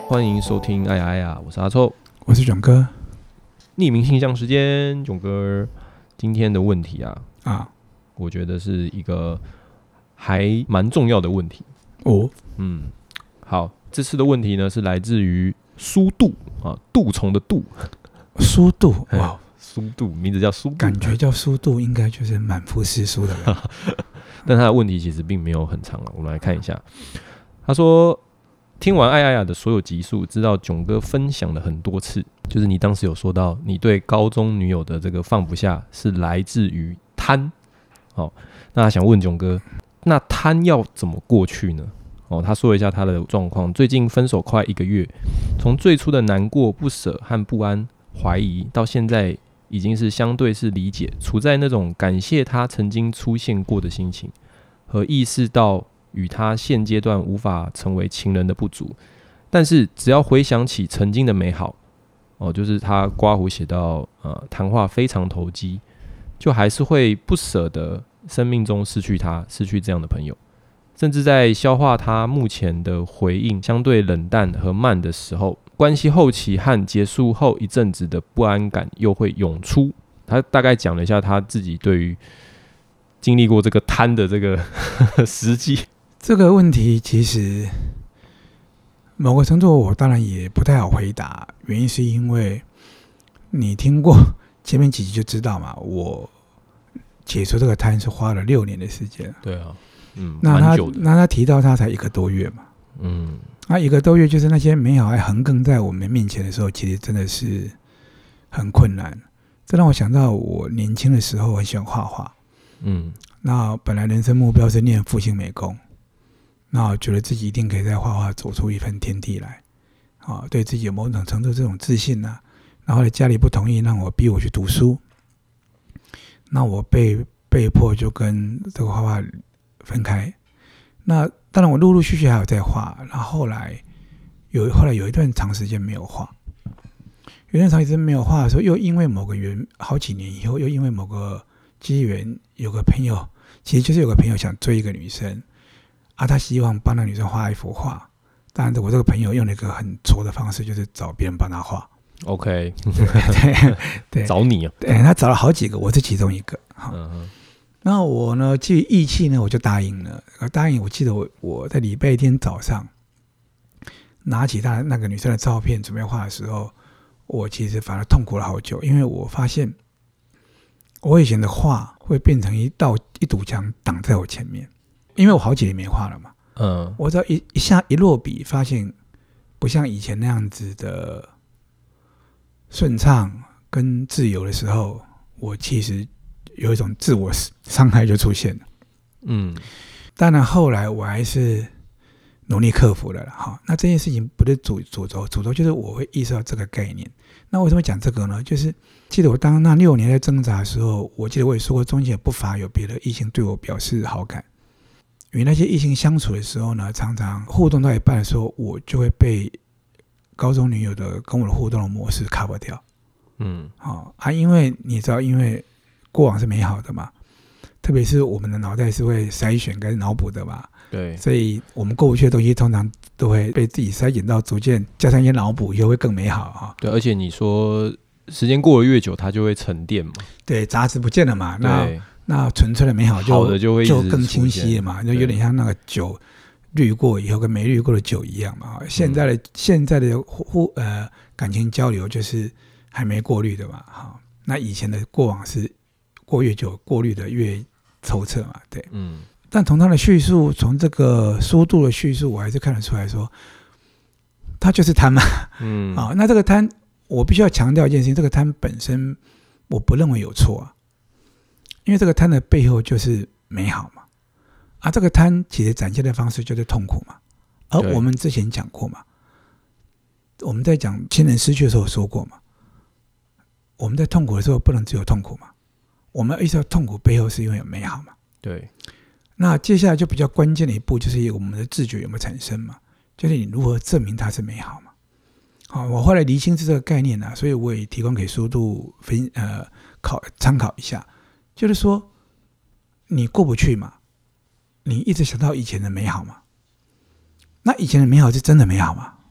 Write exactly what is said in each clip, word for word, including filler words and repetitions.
欢迎收听哎呀哎呀，我是阿臭， 我是囧哥。 匿名信箱时间，囧哥今天的问题啊， 啊， 我觉得是一个还蛮重要的问题哦。 嗯，好，这次的问题呢是来自于苏度啊，杜虫的杜， 苏度，哇， 苏度名字叫苏度， 感觉叫苏度应该就是满腹诗书的人。 但他的问题其实并没有很长了，我们来看一下。他说，听完爱爱呀的所有集数，知道囧哥分享了很多次，就是你当时有说到，你对高中女友的这个放不下是来自于贪。哦，那他想问囧哥，那贪要怎么过去呢？哦，他说一下他的状况，最近分手快一个月，从最初的难过、不舍和不安、怀疑，到现在已经是相对是理解，处在那种感谢他曾经出现过的心情，和意识到与他现阶段无法成为情人的不足。但是只要回想起曾经的美好，哦，就是他刮胡写到，呃，谈话非常投机，就还是会不舍得生命中失去他，失去这样的朋友。甚至在消化他目前的回应相对冷淡和慢的时候，关系后期和结束后一阵子的不安感又会涌出。他大概讲了一下他自己对于经历过这个贪的这个实际。 这个问题其实某个程度我当然也不太好回答，原因是因为你听过前面几集就知道嘛，我解除这个贪是花了六年的时间。 对啊，嗯， 那他蛮久的。 那他提到他才一个多月嘛， 嗯， 那一个多月就是那些美好还横亘在我们面前的时候，其实真的是很困难。这让我想到我年轻的时候很喜欢画画，嗯，那本来人生目标是念复兴美工，那我觉得自己一定可以在画画走出一份天地来，啊，对自己有某种程度这种自信啊。然后家里不同意，让我逼我去读书，那我被被迫就跟这个画画分开。那当然我陆陆续续还有在画，然后后来有后来有一段长时间没有画，有一段长时间没有画的时候，又因为某个缘，好几年以后，又因为某个机缘，有个朋友，其实就是有个朋友想追一个女生啊，他希望帮那女生画一幅画，当然我这个朋友用了一个很挫的方式，就是找别人帮他画。 OK， 对对对， 找你啊？ 对，他找了好几个，我是其中一个。嗯，那我呢，基于义气呢，我就答应了。答应，我记得我我在礼拜天早上拿起他那个女生的照片准备画的时候，我其实反而痛苦了好久，因为我发现我以前的画会变成一道一堵墙挡在我前面，因为我好几年没画了嘛。嗯，我只要一一下一落笔，发现不像以前那样子的顺畅跟自由的时候，我其实有一种自我伤害就出现了。嗯，当然后来我还是努力克服了啦。好，那这件事情不是主主轴，主轴就是我会意识到这个概念。那为什么讲这个呢？就是记得我当那六年在挣扎的时候，我记得我也说过，中间也不乏有别的异性对我表示好感。与那些异性相处的时候呢，常常互动到一半的时候，我就会被高中女友的跟我的互动的模式 cover 掉。嗯，好啊，因为你知道，因为过往是美好的嘛，特别是我们的脑袋是会筛选跟脑补的嘛，对，所以我们过不去的东西，通常都会被自己筛选到，逐渐加上一些脑补，也会更美好哈。 对，而且你说时间过得越久，它就会沉淀嘛， 对，杂质不见了嘛，那那纯粹的美好就好的就会就更清晰了嘛，就有点像那个酒滤过以后跟没滤过的酒一样嘛。现在的、嗯、现在的互呃感情交流就是还没过滤的嘛，好，那以前的过往是过越久过滤的越透彻嘛，对，嗯。但从他的叙述，从这个苏度的叙述，我还是看得出来说，他就是贪嘛，嗯，好，那这个贪，我必须要强调一件事情，这个贪本身我不认为有错啊，因为这个贪的背后就是美好嘛，啊，这个贪其实展现的方式就是痛苦嘛，而我们之前讲过嘛，我们在讲亲人失去的时候说过嘛，我们在痛苦的时候不能只有痛苦嘛，我们意识到痛苦背后是因为有美好嘛，对。那接下来就比较关键的一步，就是我们的自觉有没有产生嘛？就是你如何证明它是美好嘛？好，我后来厘清是这个概念啊，所以我也提供给苏度分呃考参考一下。就是说，你过不去嘛，你一直想到以前的美好嘛？那以前的美好是真的美好吗？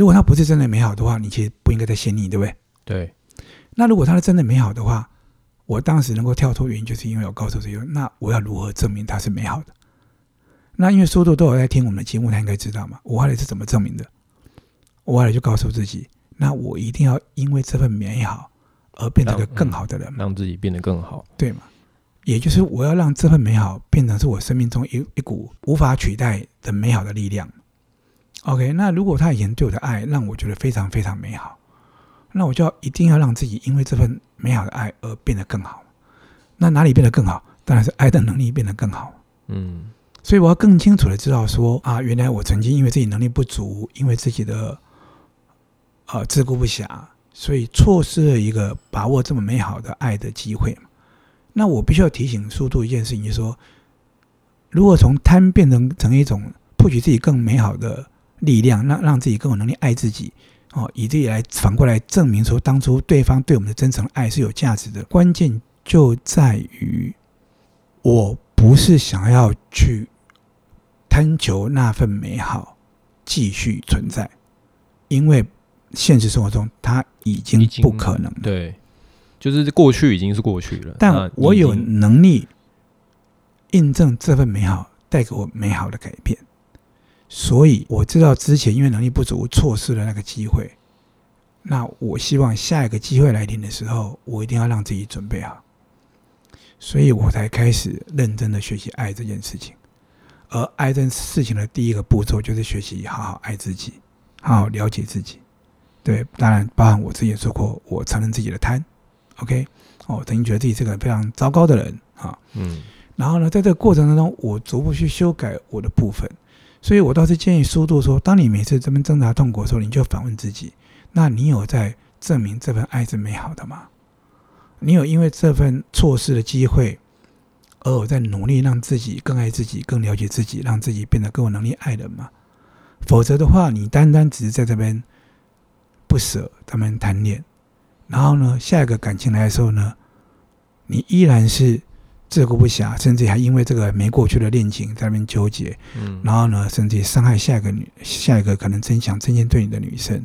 如果他不是真的美好的话，你其实不应该再陷溺，对不对？ 对。 那如果他是真的美好的话，我当时能够跳脱原因，就是因为我告诉自己，那我要如何证明他是美好的？那因为苏度都有在听我们的节目，他应该知道嘛。我后来是怎么证明的？我后来就告诉自己，那我一定要因为这份美好而变成一个更好的人， 让、嗯、让自己变得更好， 对嘛？也就是我要让这份美好变成是我生命中一一股无法取代的美好的力量。OK， 那如果他以前对我的爱让我觉得非常非常美好，那我就要一定要让自己因为这份美好的爱而变得更好。那哪里变得更好？当然是爱的能力变得更好。嗯，所以我要更清楚的知道说啊，原来我曾经因为自己能力不足，因为自己的呃自顾不暇，所以错失了一个把握这么美好的爱的机会。那我必须要提醒速度一件事情，就是说，如果从贪变成成一种获取自己更美好的力量，让让自己更有能力爱自己。哦，以这来反过来证明说，当初对方对我们的真诚爱是有价值的。关键就在于，我不是想要去贪求那份美好继续存在，因为现实生活中它已经不可能了。 对，就是过去已经是过去了。 但我有能力印证这份美好带给我美好的改变。所以我知道之前因为能力不足错失了那个机会，那我希望下一个机会来临的时候，我一定要让自己准备好，所以我才开始认真的学习爱这件事情。而爱这件事情的第一个步骤就是学习好好爱自己，好好了解自己。对，当然包含我自己也说过，我承认自己的贪 OK， 我曾经觉得自己是个非常糟糕的人啊，嗯，然后呢在这个过程当中我逐步去修改我的部分。所以我倒是建议速度说，当你每次这边挣扎痛苦的时候，你就反问自己，那你有在证明这份爱是美好的吗？你有因为这份错失的机会而有在努力让自己更爱自己，更了解自己，让自己变得更有能力爱人吗？否则的话，你单单只是在这边不舍，在这边贪恋，然后呢下一个感情来的时候呢，你依然是自顾不暇，甚至还因为这个没过去的恋情在那边纠结，嗯，然后呢，甚至伤害下一个女，下一个可能真想真心对你的女生。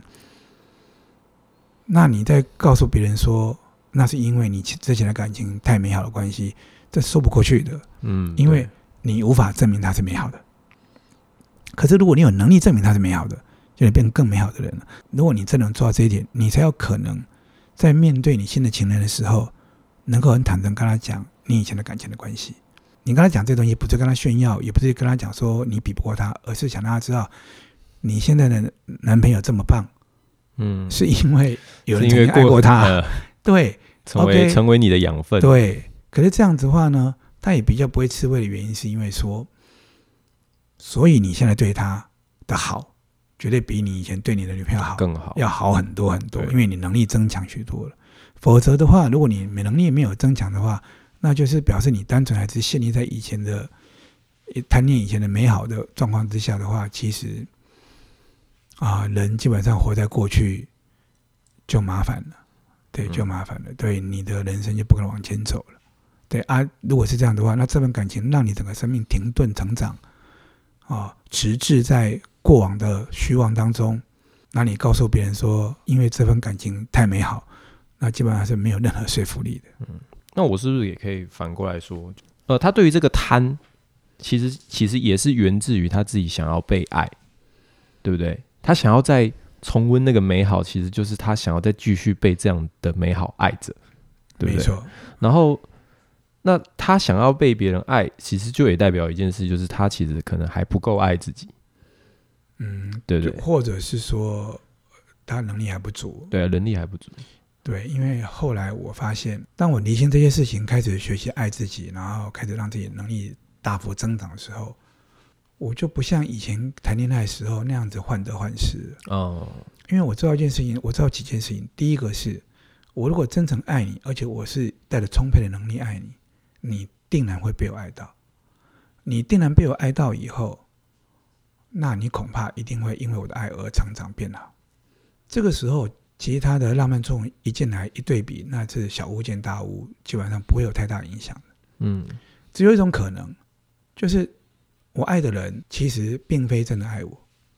那你在告诉别人说，那是因为你之前的感情太美好的关系，这说不过去的，嗯，因为你无法证明它是美好的。可是如果你有能力证明它是美好的，就能变成更美好的人了。如果你真能做到这一点，你才有可能在面对你新的情人的时候，能够很坦诚跟他讲你以前的感情的关系。你跟他讲这东西不是跟他炫耀，也不是跟他讲说你比不过他，而是想让他知道你现在的男朋友这么棒，嗯，是因为有人曾经爱过他，呃、对， 成为、okay, 成为你的养分。 对，可是这样子的话呢，他也比较不会吃味的原因是因为说，所以你现在对他的好绝对比你以前对你的女朋友好更好，要好很多很多，因为你能力增强许多了。否则的话，如果你能力没有增强的话，那就是表示你单纯还是陷溺在以前的贪恋以前的美好的状况之下的话，其实啊，人基本上活在过去就麻烦了，对，就麻烦了，对，你的人生就不可能往前走了，对啊。如果是这样的话，那这份感情让你整个生命停顿成长，啊，迟滞在过往的虚妄当中，那你告诉别人说，因为这份感情太美好，那基本上是没有任何说服力的。 嗯，那我是不是也可以反过来说，呃，他对于这个贪，其实其实也是源自于他自己想要被爱，对不对？他想要再重温那个美好，其实就是他想要再继续被这样的美好爱着，对不对？没错。然后，那他想要被别人爱，其实就也代表一件事，就是他其实可能还不够爱自己。嗯，对对， 或者是说他能力还不足。 对啊，能力还不足。 对，因为后来我发现，当我理清这些事情，开始学习爱自己，然后开始让自己能力大幅增长的时候，我就不像以前谈恋爱的时候那样子患得患失哦。因为我知道一件事情，我知道几件事情。第一个是，我如果真诚爱你，而且我是带着充沛的能力爱你，你定然会被我爱到。你定然被我爱到以后，那你恐怕一定会因为我的爱而常常变好。这个时候，其他的浪漫作用一进来一对比，那是小巫见大巫，基本上不会有太大影响的。嗯，只有一种可能，就是我爱的人其实并非真的爱我。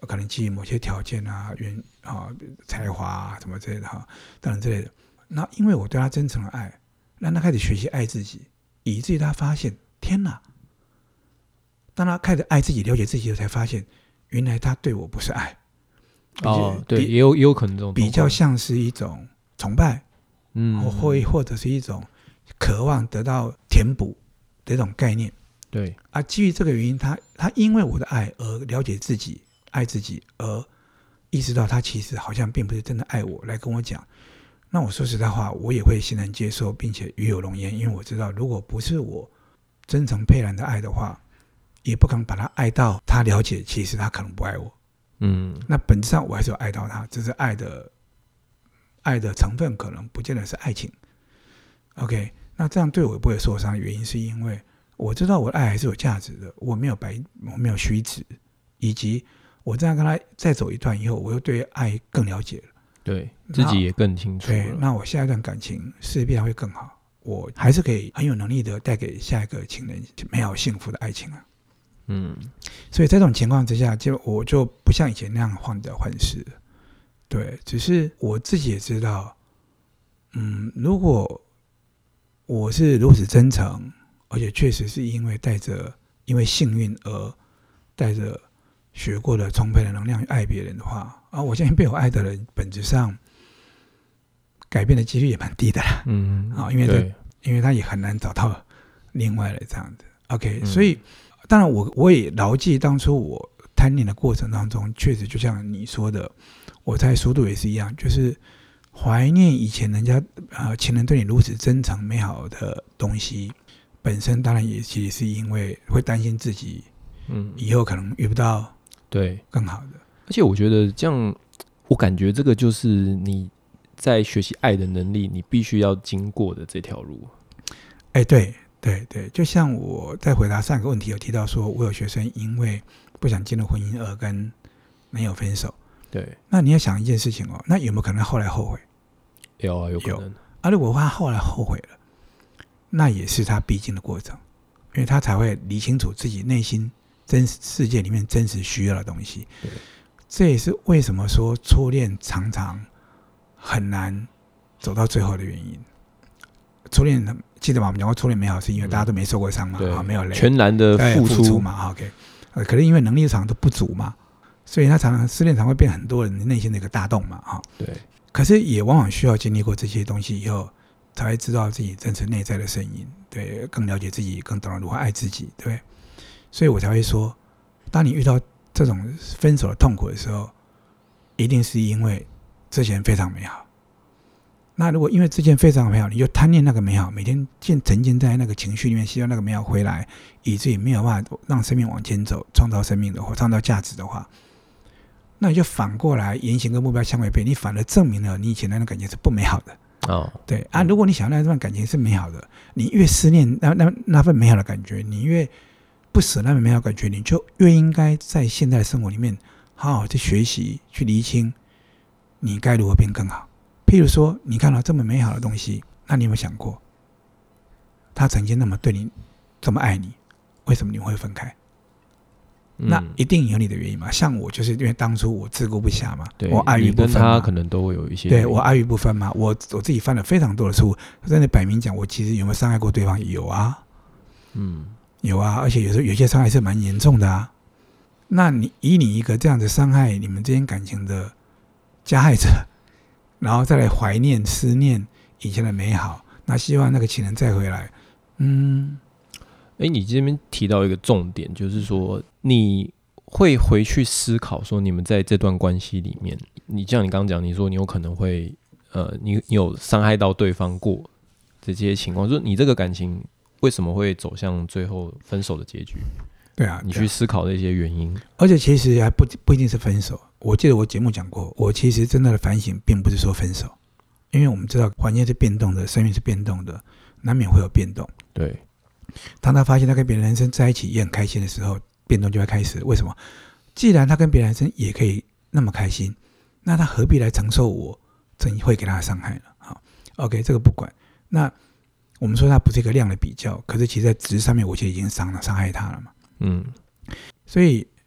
可能基于某些条件啊、原啊、才华啊什么之类的哈，等等之类的。那因为我对他真诚的爱，让他开始学习爱自己，以至于他发现，天哪！当他开始爱自己、了解自己的时候，才发现原来他对我不是爱。 哦，对，也有也有可能这种比较像是一种崇拜， 嗯， 或或者是一种渴望得到填补的一种概念。 对啊，基于这个原因，他他因为我的爱而了解自己、爱自己，而意识到他其实好像并不是真的爱我，来跟我讲。那我说实在话，我也会欣然接受，并且与有荣焉，因为我知道，如果不是我真诚沛然的爱的话，也不可能把他爱到他了解，其实他可能不爱我。 嗯， 那本质上我还是有爱到他，只是爱的爱的成分可能不见得是爱情。OK， 那这样对我也不会受伤的原因，是因为我知道我的爱还是有价值的，我没有白，我没有虚掷，以及我这样跟他再走一段以后，我又对爱更了解了， 对自己也更清楚了。 对，那我下一段感情势必会更好，我还是可以很有能力的带给下一个情人美好幸福的爱情啊。 嗯， 所以在这种情况之下，就我就不像以前那样患得患失了。对，只是我自己也知道，嗯，如果我是如此真诚，而且确实是因为带着因为幸运而带着学过的充沛的能量去爱别人的话，啊，我相信被我爱的人本质上改变的几率也蛮低的啦。 嗯， 啊，因为他因为他也很难找到另外的这样子。OK，嗯，所以。当然我，我也牢记当初我贪恋的过程当中，确实就像你说的，我猜速度也是一样，就是怀念以前人家呃情人对你如此真诚美好的东西，本身当然也其实是因为会担心自己，嗯，以后可能遇不到对更好的。 而且我觉得这样，我感觉这个就是你在学习爱的能力，你必须要经过的这条路。 哎，对。对对，就像我在回答上一个问题有提到说，我有学生因为不想进入婚姻而跟男友分手。 对， 那你要想一件事情哦，那有没有可能后来后悔？ 有啊，有可能。 啊，如果他后来后悔了，那也是他必经的过程，因为他才会理清楚自己内心真实世界里面真实需要的东西。 对， 这也是为什么说初恋常常很难走到最后的原因。初恋记得吗？我们讲过初恋美好是因为大家都没受过伤嘛，啊，没有累， 全然的付 出, 付出嘛。OK， 可是因为能力常都不足嘛，所以他常常失恋常会变很多人内心的一个大洞嘛，哈。 对。 可是也往往需要经历过这些东西以后，才会知道自己真实内在的声音，对，更了解自己，更懂得如何爱自己，对不对？所以我才会说，当你遇到这种分手的痛苦的时候，一定是因为之前非常美好。那如果因为之前非常美好，你就贪恋那个美好，每天沉浸在那个情绪里面，希望那个美好回来，以至于没有办法让生命往前走，创造生命的或创造价值的话，那你就反过来言行跟目标相违背，你反而证明了你以前那种感情是不美好的。 哦， 对啊，如果你想要那段感情是美好的，你越思念那那那份美好的感觉，你越不舍那份美好的感觉，你就越应该在现在的生活里面好好去学习，去厘清你该如何变更好。譬如说，你看到这么美好的东西，那你有没有想过，他曾经那么对你，这么爱你，为什么你会分开？嗯、那一定有你的原因嘛。像我就是因为当初我自顾不暇嘛，我爱与不分嘛， 你跟他可能都会有一些， 对我爱与不分嘛。我我自己犯了非常多的错误，真的摆明讲，我其实有没有伤害过对方？有啊，嗯，有啊，而且有时候有些伤害是蛮严重的啊。那你以你一个这样子伤害你们之间感情的加害者，然后再来怀念思念以前的美好，那希望那个情人再回来。嗯， 哎，你这边提到一个重点，就是说你会回去思考说，你们在这段关系里面，你像你刚刚讲，你说你有可能会呃，你你有伤害到对方过这些情况，就是你这个感情为什么会走向最后分手的结局？ 对啊， 你去思考这些原因。 而且其实还不不一定是分手。我记得我节目讲过，我其实真的的反省并不是说分手，因为我们知道环境是变动的，生命是变动的，难免会有变动。 对， 当他发现他跟别的男生在一起也很开心的时候，变动就会开始。为什么？既然他跟别的男生也可以那么开心，那他何必来承受我曾会给他的伤害呢？好 ，OK， 这个不管。那我们说他不是一个量的比较，可是其实在值上面，我其实已经伤了伤害他了嘛。嗯，所以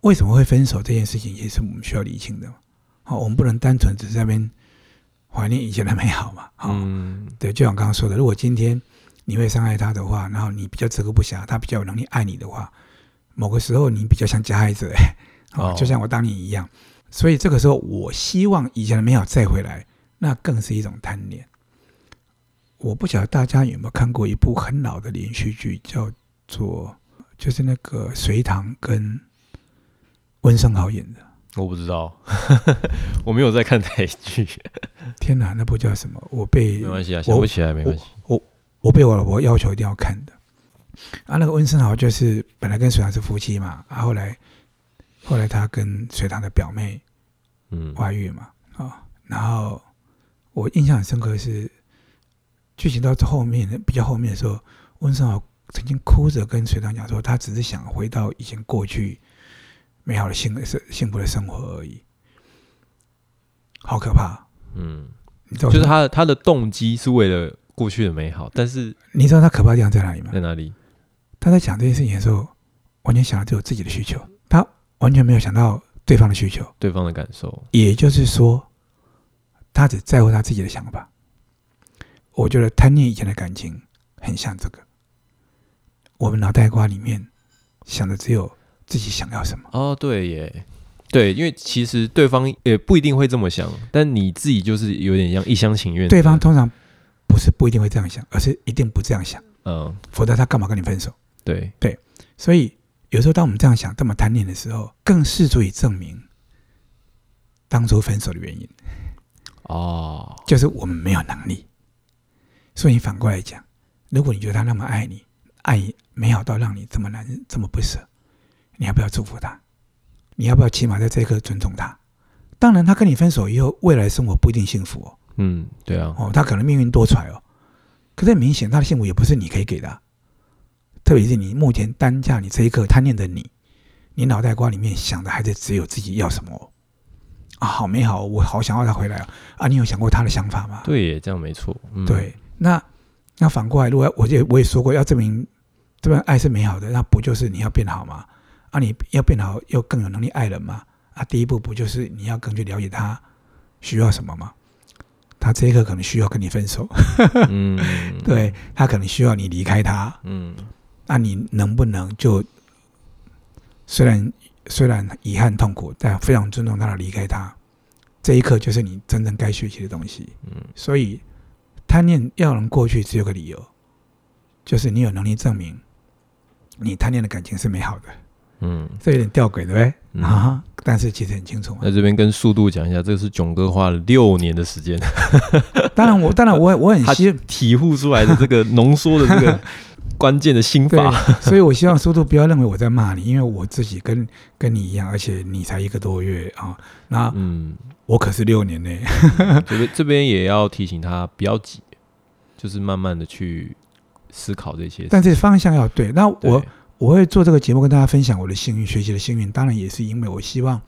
为什么会分手这件事情也是我们需要理清的。好，我们不能单纯只是在那边怀念以前的美好嘛。好，嗯，对，就像刚刚说的，如果今天你会伤害他的话，然后你比较自顾不暇，他比较有能力爱你的话，某个时候你比较像加害者、欸哦、就像我当年一样。所以这个时候我希望以前的美好再回来，那更是一种贪恋。我不晓得大家有没有看过一部很老的连续剧，叫做就是那个隋棠跟温升豪演的。 我不知道我没有在看台剧天哪，那部叫什么？我被没关系啊，想不起来没关系。 我 我, 我被我老婆要求一定要看的啊。那个温升豪就是本来跟隋棠是夫妻嘛，啊，后来后来他跟隋棠的表妹外遇嘛，嗯哦、然后我印象很深刻的是剧情到后面比较后面的时候，温升豪曾经哭着跟隋棠讲说，他只是想回到以前过去美好的幸幸福的生活而已。好可怕。 嗯，你知道就是他他的动机是为了过去的美好，但是你知道他可怕的地方在哪里吗？ 在哪里？ 他在讲这件事情的时候，完全想到只有自己的需求，他完全没有想到对方的需求， 对方的感受。 也就是说，他只在乎他自己的想法。我觉得贪恋以前的感情很像这个，我们脑袋瓜里面想的只有自己想要什么。 哦，对耶，对，因为其实对方也不一定会这么想，但你自己就是有点像一厢情愿。 对方通常不是不一定会这样想，而是一定不这样想。 嗯， 否则他干嘛跟你分手？ 对对，所以有时候当我们这样想、这么贪恋的时候，更是足以证明当初分手的原因。哦，就是我们没有能力。所以你反过来讲，如果你觉得他那么爱你，爱美好到让你这么难、这么不舍，你要不要祝福他？你要不要起码在这一刻尊重他？当然，他跟你分手以后，未来的生活不一定幸福哦。 嗯，对啊。 哦，他可能命运多舛哦。可是很明显，他的幸福也不是你可以给的、啊。特别是你目前当下你这一刻贪恋的你，你脑袋瓜里面想的还是只有自己要什么、哦、啊，好美好，我好想要他回来啊！啊，你有想过他的想法吗？ 对耶，这样没错。嗯、 对。那那反过来，如果我也我也说过，要证明这份爱是美好的，那不就是你要变好吗？啊，你要变好，又更有能力爱人吗？啊，第一步不就是你要更去了解他需要什么吗？他这一刻可能需要跟你分手，嗯，对，他可能需要你离开他，嗯，那你能不能就虽然虽然遗憾痛苦，但非常尊重他的离开他，这一刻就是你真正该学习的东西，嗯，所以。贪恋要能过去，只有个理由，就是你有能力证明你贪恋的感情是美好的。嗯，这有点吊诡，对不对？嗯、啊，但是其实很清楚嘛。 在这边跟速度讲一下，这个是囧哥花了六年的时间。 当然我，当然我我很希望体悟出来的这个浓缩的这个关键的心法。 所以我希望速度不要认为我在骂你，因为我自己跟跟你一样，而且你才一个多月啊。那嗯。我可是六年呢、 嗯，这边这边也要提醒他不要急，就是慢慢的去思考这些， 但是方向要对。那我我会做这个节目跟大家分享我的幸运学习的幸运，当然也是因为我希望，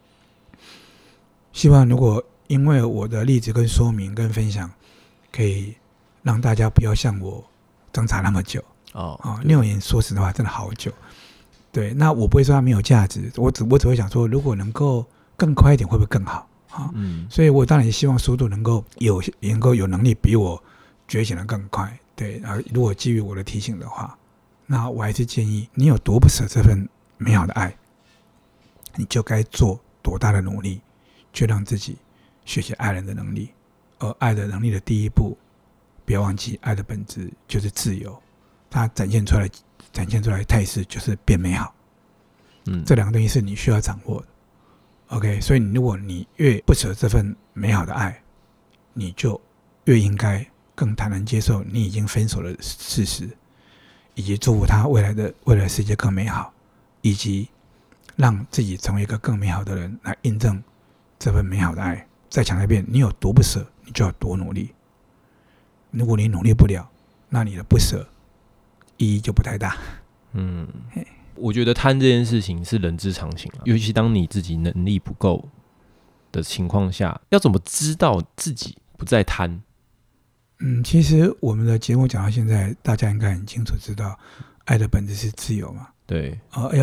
希望如果因为我的例子跟说明跟分享，可以让大家不要像我挣扎那么久哦啊，六年说实话真的好久。对，那我不会说它没有价值，我只我只会想说，如果能够更快一点，会不会更好？嗯，所以我当然也希望速度能够有能够有能力比我觉醒的更快。对，然后如果基于我的提醒的话，那我还是建议你有多不舍这份美好的爱，你就该做多大的努力，去让自己学习爱人的能力。而爱的能力的第一步，不要忘记，爱的本质就是自由，它展现出来展现出来的态势就是变美好。嗯，这两个东西是你需要掌握的。OK， 所以如果你越不舍这份美好的爱，你就越应该更坦然接受你已经分手的事实，以及祝福他未来的未来的世界更美好，以及让自己成为一个更美好的人，来印证这份美好的爱。再强调一遍，你有多不舍，你就要多努力。如果你努力不了，那你的不舍意义就不太大。嗯。 我觉得贪这件事情是人之常情，尤其当你自己能力不够的情况下，要怎么知道自己不再贪？ 嗯，其实我们的节目讲到现在，大家应该很清楚知道，爱的本质是自由嘛。 对， 呃，要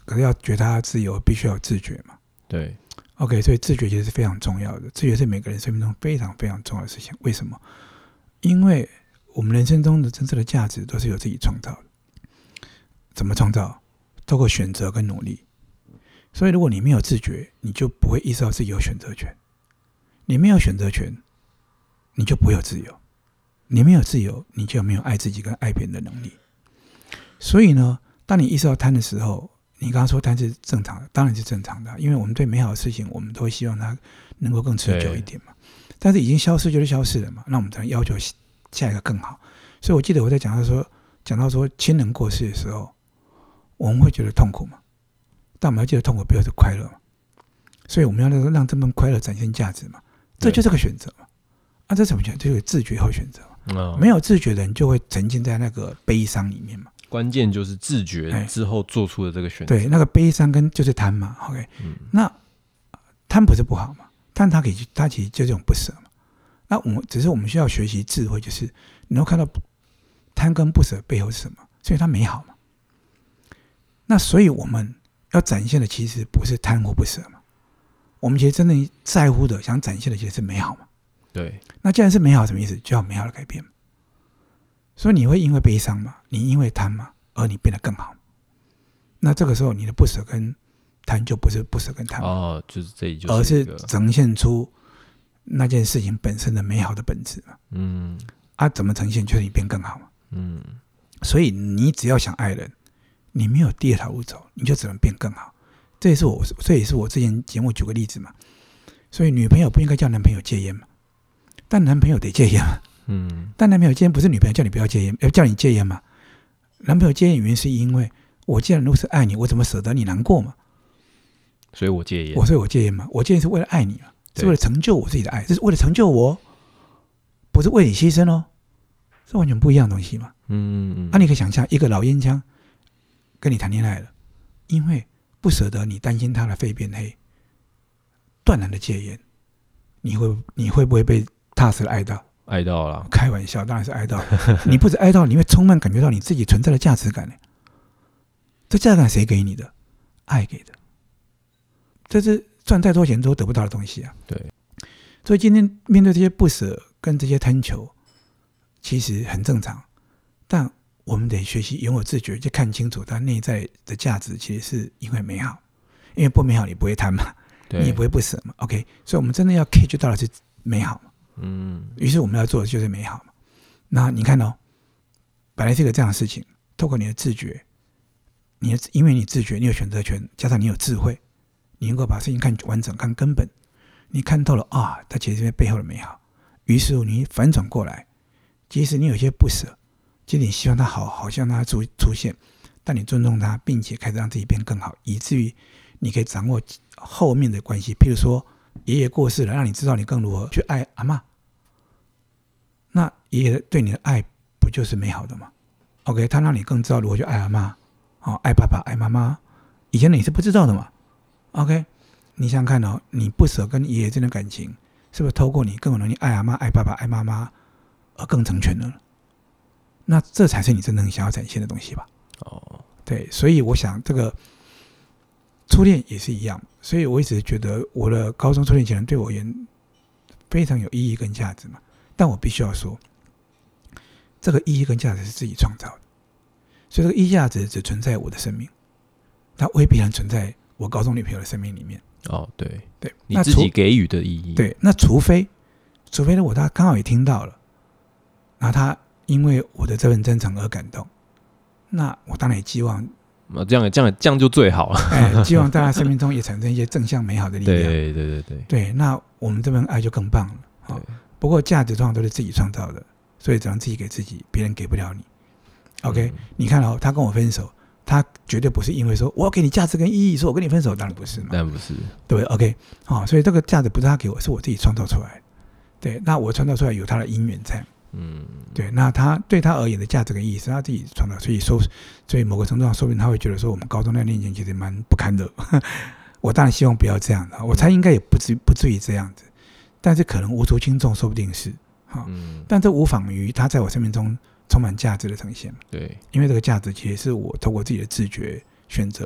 可是要觉他自由，必须要有自觉嘛。 对 ，OK， 所以自觉其实是非常重要的，自觉是每个人生命中非常非常重要的事情。为什么？因为我们人生中的真正的价值都是由自己创造的。怎么创造？透过选择跟努力。所以如果你没有自觉，你就不会意识到自己有选择权。你没有选择权，你就不会有自由。你没有自由，你就没有爱自己跟爱别人的能力。所以呢，当你意识到贪的时候，你刚刚说贪是正常的，当然是正常的，因为我们对美好的事情，我们都会希望它能够更持久一点嘛。但是已经消失就是消失了嘛，那我们才能要求下一个更好。所以我记得我在讲到说，讲到说亲人过世的时候，我们会觉得痛苦嘛，但我们要记得痛苦背后是快乐嘛。所以我们要让这份快乐展现价值嘛，这就是个选择嘛。啊，这怎么讲？就是自觉后选择嘛。哦、没有自觉的人就会沉浸在那个悲伤里面嘛。 关键就是自觉之后做出的这个选择。 对，那个悲伤跟就是贪嘛。OK，、嗯、那贪不是不好嘛？贪它可以，它其实就这种不舍嘛。那我们只是我们需要学习智慧，就是你能看到贪跟不舍背后是什么，所以它美好嘛。那所以我们要展现的其实不是贪或不舍嘛，我们其实真正在乎的、想展现的其实是美好嘛。 对。 那既然是美好，什么意思？就要美好的改变嘛。所以你会因为悲伤嘛，你因为贪嘛，而你变得更好。那这个时候你的不舍跟贪就不是不舍跟贪哦，就是这里就是而是呈现出那件事情本身的美好的本质嘛。嗯，啊，怎么呈现？就是你变更好嘛。嗯，所以你只要想爱人，你没有第二条路走，你就只能变更好。这也是我，这也是我之前节目举个例子嘛。所以女朋友不应该叫男朋友戒烟嘛，但男朋友得戒烟嘛。嗯，但男朋友戒烟不是女朋友叫你不要戒烟，要叫你戒烟嘛。男朋友戒烟原因是因为我既然如此爱你，我怎么舍得你难过嘛？ 所以我戒烟。 我所以我戒烟嘛，我戒烟是为了爱你嘛，是为了成就我自己的爱，这是为了成就我，不是为你牺牲哦，是完全不一样的东西嘛。嗯嗯嗯。啊，你可以想象一个老烟枪跟你谈恋爱了，因为不舍得你，担心他的肺变黑，断然的戒烟，你会你会不会被踏实的爱到？ 爱到了， 开玩笑，当然是爱到。你不止爱到，你会充满感觉到你自己存在的价值感呢。这价值感谁给你的？爱给的。这是赚再多钱都得不到的东西啊。 对。 所以今天面对这些不舍跟这些贪求，其实很正常，但我们得学习拥有自觉，就看清楚它内在的价值，其实是因为美好，因为不美好你不会贪嘛，你也不会不舍嘛。OK， 所以我们真的要 catch 到的是美好嘛。嗯，于是我们要做的就是美好嘛。那你看哦，本来是一个这样的事情，透过你的自觉，你的因为你自觉，你有选择权，加上你有智慧，你能够把事情看完整、看根本，你看透了啊，它其实是背后的美好。于是你反转过来，即使你有些不舍，即使你希望它好，好像它出出现，但你尊重它，并且开始让自己变更好，以至于你可以掌握后面的关系。譬如说，爷爷过世了，让你知道你更如何去爱阿嬷，那爷爷对你的爱不就是美好的吗 ？OK， 他让你更知道如何去爱阿嬷，哦，爱爸爸，爱妈妈。以前你是不知道的嘛 ？OK， 你想想看哦，你不舍跟爷爷之间的感情，是不是透过你更有能力爱阿嬷、爱爸爸、爱妈妈而更成全了？那这才是你真正想要展现的东西吧？哦，对，所以我想这个初恋也是一样，所以我一直觉得我的高中初恋情人对我而言非常有意义跟价值嘛。但我必须要说，这个意义跟价值是自己创造的，所以这个意义价值只存在我的生命，它未必能存在我高中女朋友的生命里面。 哦，对对， 你自己给予的意义。 对，那除非除非呢，我他刚好也听到了，然后他因为我的这份真诚而感动，那我当然也希望。 这样这样这样就最好了。 哎，希望在他生命中也产生一些正向美好的力量。 对对对对对，那我们这份爱就更棒了。哦、不过价值通常都是自己创造的，所以只能自己给自己，别人给不了你。OK，、嗯、你看哦，他跟我分手，他绝对不是因为说我要给你价值跟意义，说我跟你分手，当然不是嘛。 当然不是， 对 ，OK， 好、哦，所以这个价值不是他给我，是我自己创造出来的。对，那我创造出来有他的因缘在。嗯，对，那他对他而言的价值跟意义是他自己创造，所以说，所以某个程度上，说不定他会觉得说，我们高中那恋情其实蛮不堪的。我当然希望不要这样的，我猜应该也不至不至于这样子，但是可能无足轻重，说不定是哈、嗯。但这无妨于他在我生命中充满价值的呈现。 对， 因为这个价值其实是我透过自己的自觉选择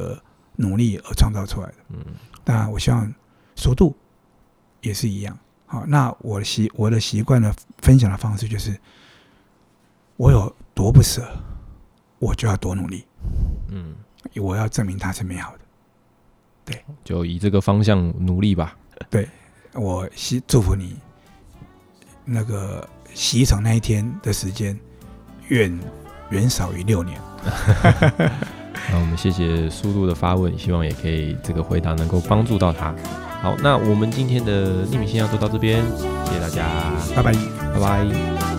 努力而创造出来的。嗯，当然我希望速度也是一样。好，那我的习我的习惯的分享的方式就是，我有多不舍，我就要多努力。嗯，我要证明它是美好的。对， 就以这个方向努力吧。 对，我祝福你，那个洗手那一天的时间远远少于六年。 那我们谢谢速度的发问，希望也可以这个回答能够帮助到他。好，那我们今天的匿名信箱就到这边，谢谢大家， 拜拜， 拜拜。